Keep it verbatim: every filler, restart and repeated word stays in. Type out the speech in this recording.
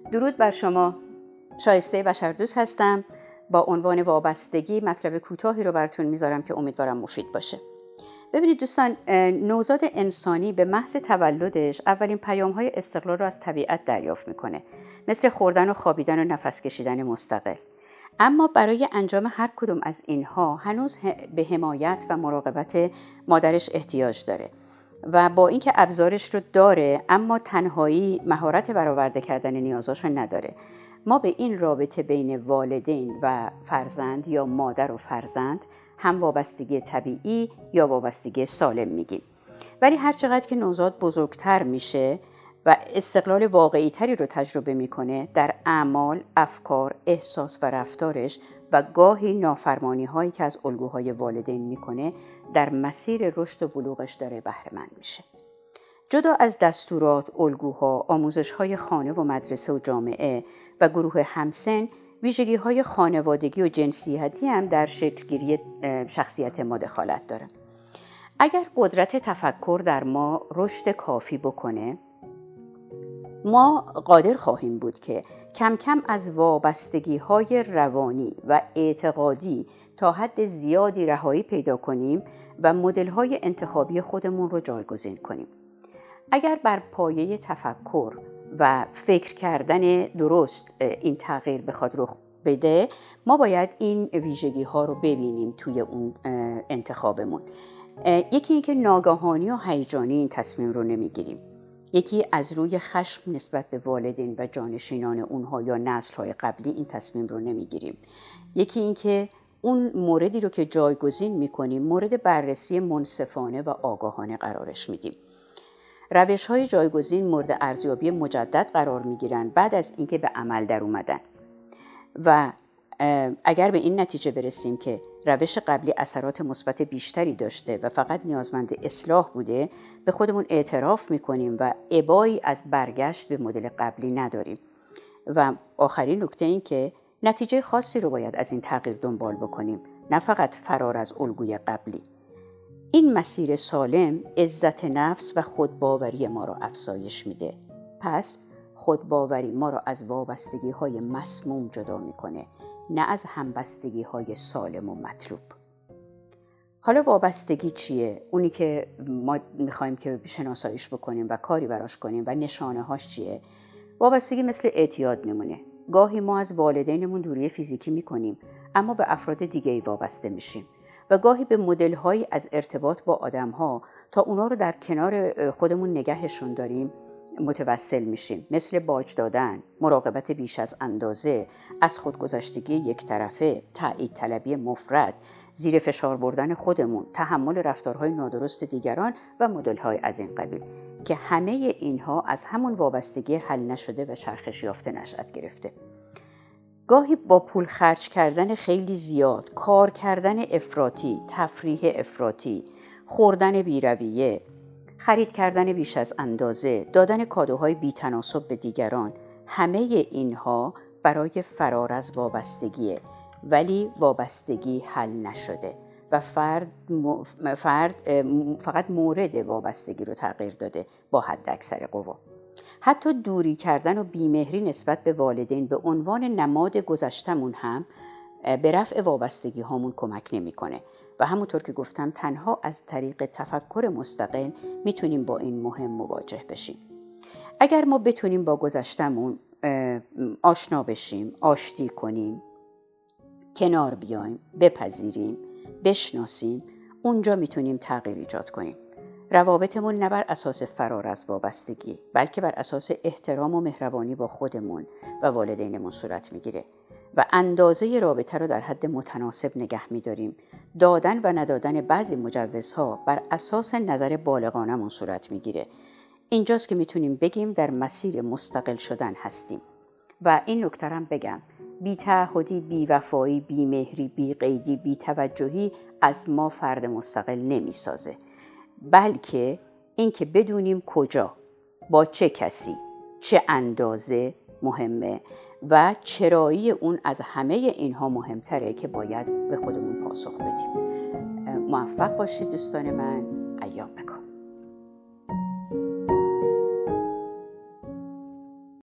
درود بر شما. شایسته بشردوست هستم. با عنوان وابستگی مطلب کوتاهی رو براتون میذارم که امیدوارم مفید باشه. ببینید دوستان، نوزاد انسانی به محض تولدش اولین پیام‌های استقلال رو از طبیعت دریافت میکنه، مثل خوردن و خوابیدن و نفس کشیدن مستقل. اما برای انجام هر کدوم از اینها هنوز به حمایت و مراقبت مادرش احتیاج داره و با اینکه ابزارش رو داره اما تنهایی مهارت برآورده کردن نیازاش رو نداره. ما به این رابطه بین والدین و فرزند یا مادر و فرزند هم وابستگی طبیعی یا وابستگی سالم میگیم. ولی هر چقدر که نوزاد بزرگتر میشه و استقلال واقعی تری رو تجربه میکنه در اعمال، افکار، احساس و رفتارش و گاهی نافرمانی هایی که از الگوهای والدین میکنه در مسیر رشد و بلوغش داره بهره مند میشه. جدا از دستورات، الگوها، آموزش‌های خانه و مدرسه و جامعه و گروه همسن، ویژگی‌های خانوادگی و جنسیتی هم در شکلگیری شخصیت ما دخالت داره. اگر قدرت تفکر در ما رشد کافی بکنه، ما قادر خواهیم بود که کم کم از وابستگی‌های روانی و اعتقادی تا حد زیادی رهایی پیدا کنیم و مدل‌های انتخابی خودمون رو جایگزین کنیم. اگر بر پایه تفکر و فکر کردن درست این تغییر بخواد رخ بده، ما باید این ویژگی ها رو ببینیم توی اون انتخابمون. یکی این که ناگهانی و هیجانی این تصمیم رو نمیگیریم. یکی از روی خشم نسبت به والدین و جانشینان اونها یا نسل‌های قبلی این تصمیم رو نمیگیریم. یکی این که اون موردی رو که جایگزین میکنیم مورد بررسی منصفانه و آگاهانه قرارش میدیم. روش‌های جایگزین مورد ارزیابی مجدد قرار می‌گیرند بعد از اینکه به عمل در اومدن و اگر به این نتیجه برسیم که روش قبلی اثرات مثبت بیشتری داشته و فقط نیازمند اصلاح بوده، به خودمون اعتراف می‌کنیم و ابایی از برگشت به مدل قبلی نداریم. و آخرین نکته این که نتیجه خاصی رو باید از این تغییر دنبال بکنیم، نه فقط فرار از الگوی قبلی. این مسیر سالم عزت نفس و خودباوری ما را افزایش میده. پس خودباوری ما را از وابستگی های مسموم جدا میکنه، نه از همبستگی های سالم و مطلوب. حالا وابستگی چیه؟ اونی که ما میخوایم که شناساییش بکنیم و کاری براش کنیم و نشانه هاش چیه؟ وابستگی مثل اعتیاد میمونه. گاهی ما از والدینمون دوری فیزیکی میکنیم اما به افراد دیگه ای وابسته میشیم و گاهی به مدل‌هایی از ارتباط با آدم‌ها تا اونا رو در کنار خودمون نگهشون داریم متوسل میشیم، مثل باج دادن، مراقبت بیش از اندازه، از خودگذشتگی یک طرفه، تایید طلبی مفرط، زیر فشار بردن خودمون، تحمل رفتارهای نادرست دیگران و مدل‌های از این قبیل که همه اینها از همون وابستگی حل نشده و چرخش یافته نشأت گرفته. گاهی با پول خرج کردن خیلی زیاد، کار کردن افراطی، تفریح افراطی، خوردن بی‌رویه، خرید کردن بیش از اندازه، دادن کادوهای بی‌تناسب به دیگران، همه اینها برای فرار از وابستگیه، ولی وابستگی حل نشده و فرد, فرد فقط مورد وابستگی رو تغییر داده با حد اکثر قوا. حتی دوری کردن و بیمهری نسبت به والدین به عنوان نماد گذشتمون هم به رفع وابستگی هامون کمک نمی‌کنه و همونطور که گفتم تنها از طریق تفکر مستقل میتونیم با این مهم مواجه بشیم. اگر ما بتونیم با گذشتمون آشنا بشیم، آشتی کنیم، کنار بیایم، بپذیریم، بشناسیم، اونجا میتونیم تغییر ایجاد کنیم. روابطمون نه بر اساس فرار از وابستگی بلکه بر اساس احترام و مهربانی با خودمون و والدینمون صورت میگیره و اندازه رابطه رو در حد متناسب نگه میداریم. دادن و ندادن بعضی مجوزها بر اساس نظر بالغانمون صورت میگیره. اینجاست که میتونیم بگیم در مسیر مستقل شدن هستیم. و این نکته هم بگم، بی‌تعهدی، بی‌وفایی، بی‌مهری، بی‌قیدی، بی‌توجهی از ما فرد مستقل نمیسازه، بلکه این که بدونیم کجا، با چه کسی، چه اندازه مهمه و چرایی اون از همه اینها مهمتره که باید به خودمون پاسخ بدیم. موفق باشید دوستان من. ایام